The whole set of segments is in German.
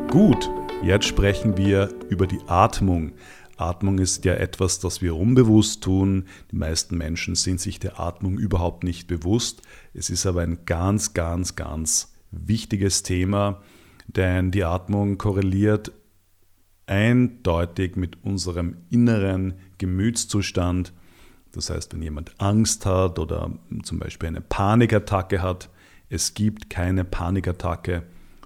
Gut, jetzt sprechen wir über die Atmung. Atmung ist ja etwas, das wir unbewusst tun. Die meisten Menschen sind sich der Atmung überhaupt nicht bewusst. Es ist aber ein ganz wichtiges Thema, denn die Atmung korreliert eindeutig mit unserem inneren Gemütszustand. Das heißt, wenn jemand Angst hat oder zum Beispiel eine Panikattacke hat, es gibt keine Panikattacke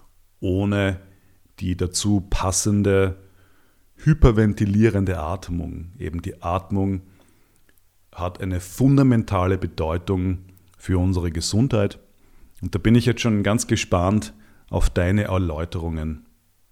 ohne die dazu passende hyperventilierende Atmung. Eben die Atmung hat eine fundamentale Bedeutung für unsere Gesundheit. Und da bin ich jetzt schon ganz gespannt auf deine Erläuterungen.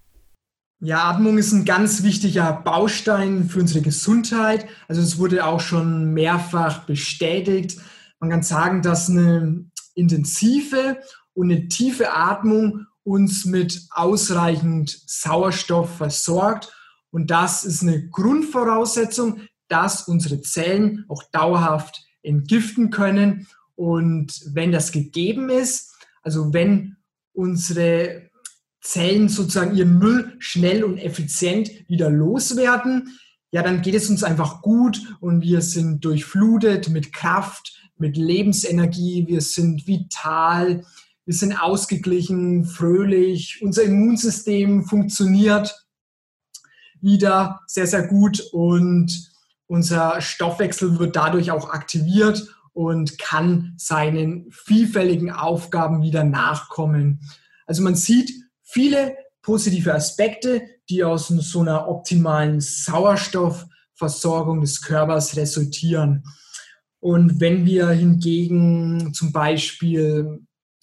Ja, Atmung ist ein ganz wichtiger Baustein für unsere Gesundheit. Also es wurde auch schon mehrfach bestätigt. Man kann sagen, dass eine intensive und eine tiefe Atmung uns mit ausreichend Sauerstoff versorgt. Und das ist eine Grundvoraussetzung, dass unsere Zellen auch dauerhaft entgiften können. Und wenn das gegeben ist, also wenn unsere Zellen sozusagen ihren Müll schnell und effizient wieder loswerden, ja, dann geht es uns einfach gut und wir sind durchflutet mit Kraft, mit Lebensenergie, wir sind vital, wir sind ausgeglichen, fröhlich, unser Immunsystem funktioniert wieder sehr gut und unser Stoffwechsel wird dadurch auch aktiviert und kann seinen vielfältigen Aufgaben wieder nachkommen. Also man sieht viele positive Aspekte, die aus so einer optimalen Sauerstoffversorgung des Körpers resultieren. Und wenn wir hingegen zum Beispiel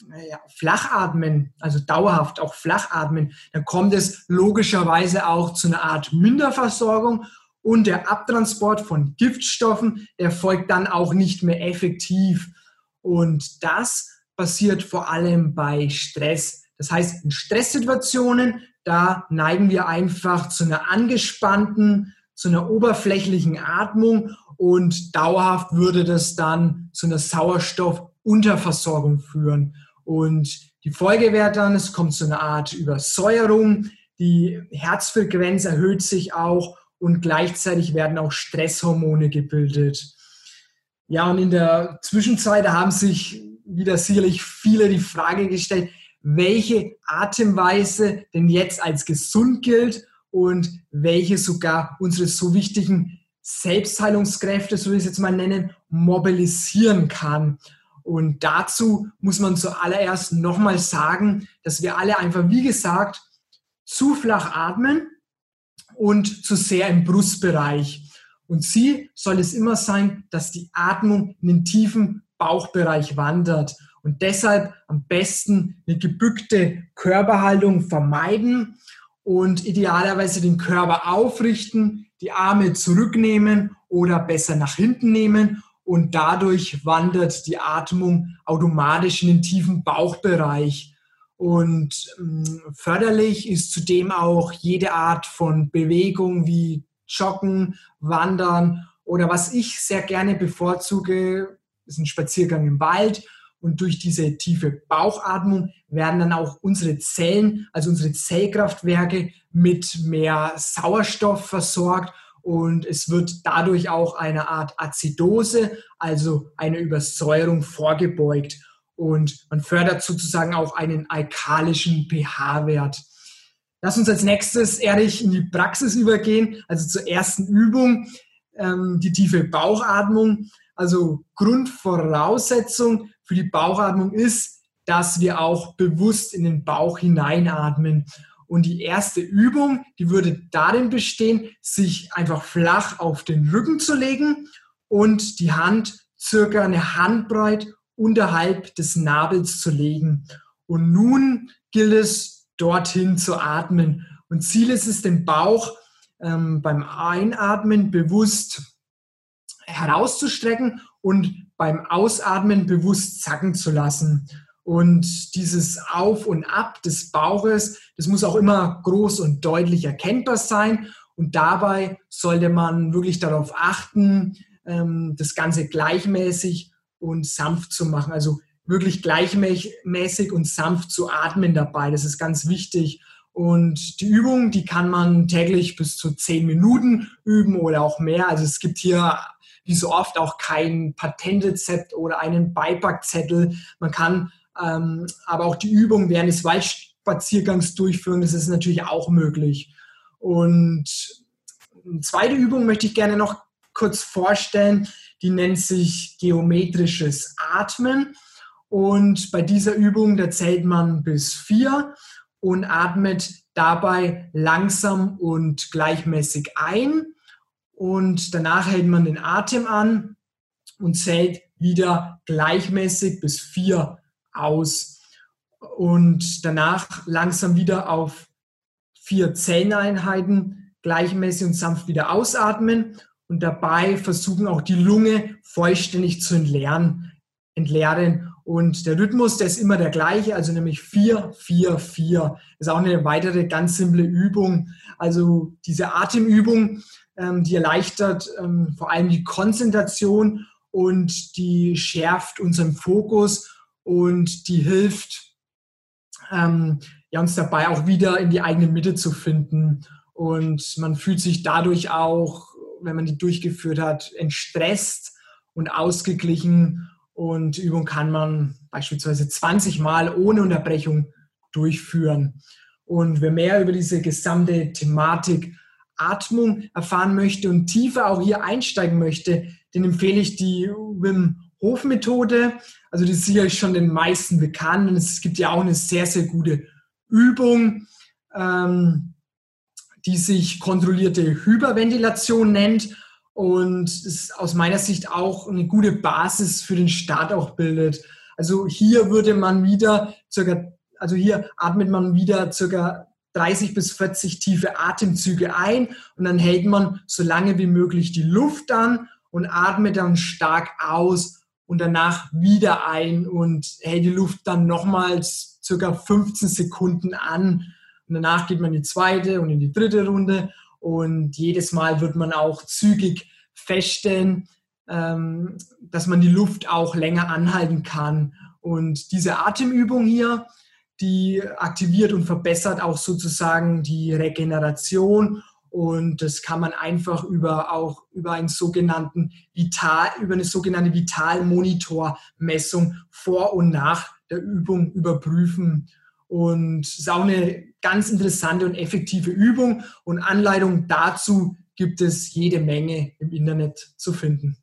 flach atmen, also dauerhaft auch flach atmen, dann kommt es logischerweise auch zu einer Art Minderversorgung und der Abtransport von Giftstoffen erfolgt dann auch nicht mehr effektiv. Und das passiert vor allem bei Stress. Das heißt, in Stresssituationen, da neigen wir einfach zu einer angespannten, zu einer oberflächlichen Atmung und dauerhaft würde das dann zu einer Sauerstoffunterversorgung führen. Und die Folge wäre dann, es kommt zu einer Art Übersäuerung, die Herzfrequenz erhöht sich auch und gleichzeitig werden auch Stresshormone gebildet. Ja, und in der Zwischenzeit haben sich wieder sicherlich viele die Frage gestellt, welche Atemweise denn jetzt als gesund gilt und welche sogar unsere so wichtigen Selbstheilungskräfte, so will ich es jetzt mal nennen, mobilisieren kann. Und dazu muss man zuallererst nochmal sagen, dass wir alle einfach, wie gesagt, zu flach atmen und zu sehr im Brustbereich. Und Ziel soll es immer sein, dass die Atmung in den tiefen Bauchbereich wandert. Und deshalb am besten eine gebückte Körperhaltung vermeiden und idealerweise den Körper aufrichten, die Arme zurücknehmen oder besser nach hinten nehmen und dadurch wandert die Atmung automatisch in den tiefen Bauchbereich. Und förderlich ist zudem auch jede Art von Bewegung wie Joggen, Wandern oder was ich sehr gerne bevorzuge, ist ein Spaziergang im Wald. Und durch diese tiefe Bauchatmung werden dann auch unsere Zellen, also unsere Zellkraftwerke mit mehr Sauerstoff versorgt und es wird dadurch auch eine Art Azidose, also eine Übersäuerung vorgebeugt. Und man fördert sozusagen auch einen alkalischen pH-Wert. Lass uns als nächstes, Erich, in die Praxis übergehen, also zur ersten Übung, die tiefe Bauchatmung. Also Grundvoraussetzung für die Bauchatmung ist, dass wir auch bewusst in den Bauch hineinatmen. Und die erste Übung, die würde darin bestehen, sich einfach flach auf den Rücken zu legen und die Hand circa eine Handbreit unterhalb des Nabels zu legen. Und nun gilt es, dorthin zu atmen. Und Ziel ist es, den Bauch beim Einatmen bewusst herauszustrecken und beim Ausatmen bewusst sacken zu lassen. Und dieses Auf und Ab des Bauches, das muss auch immer groß und deutlich erkennbar sein. Und dabei sollte man wirklich darauf achten, das Ganze gleichmäßig und sanft zu machen. Also wirklich gleichmäßig und sanft zu atmen dabei. Das ist ganz wichtig. Und die Übung, die kann man täglich bis zu 10 Minuten üben oder auch mehr. Also es gibt hier, wie so oft, auch kein Patentrezept oder einen Beipackzettel. Man kann aber auch die Übung während des Waldspaziergangs durchführen. Das ist natürlich auch möglich. Und eine zweite Übung möchte ich gerne noch kurz vorstellen. Die nennt sich geometrisches Atmen. Und bei dieser Übung, da zählt man bis 4 und atmet dabei langsam und gleichmäßig ein. Und danach hält man den Atem an und zählt wieder gleichmäßig bis 4 aus. Und danach langsam wieder auf 4 Zähleinheiten gleichmäßig und sanft wieder ausatmen. Und dabei versuchen auch die Lunge vollständig zu entleeren. Und der Rhythmus, der ist immer der gleiche, also nämlich 4, 4, 4. Das ist auch eine weitere ganz simple Übung. Also diese Atemübung, die erleichtert vor allem die Konzentration und die schärft unseren Fokus und die hilft uns dabei auch wieder in die eigene Mitte zu finden. Und man fühlt sich dadurch auch, wenn man die durchgeführt hat, entstresst und ausgeglichen. Und die Übung kann man beispielsweise 20 Mal ohne Unterbrechung durchführen. Und wer mehr über diese gesamte Thematik Atmung erfahren möchte und tiefer auch hier einsteigen möchte, den empfehle ich die Wim Hof Methode. Also die ist sicherlich schon den meisten bekannt. Und es gibt ja auch eine sehr, sehr gute Übung, die sich kontrollierte Hyperventilation nennt. Und es aus meiner Sicht auch eine gute Basis für den Start auch bildet. Also hier atmet man wieder circa 30 bis 40 tiefe Atemzüge ein und dann hält man so lange wie möglich die Luft an und atmet dann stark aus und danach wieder ein und hält die Luft dann nochmals circa 15 Sekunden an. Und danach geht man in die zweite und in die dritte Runde. Und jedes Mal wird man auch zügig feststellen, dass man die Luft auch länger anhalten kann. Und diese Atemübung hier, die aktiviert und verbessert auch sozusagen die Regeneration. Und das kann man einfach über eine sogenannte Vitalmonitormessung vor und nach der Übung überprüfen. Und es ist auch eine ganz interessante und effektive Übung und Anleitung dazu gibt es jede Menge im Internet zu finden.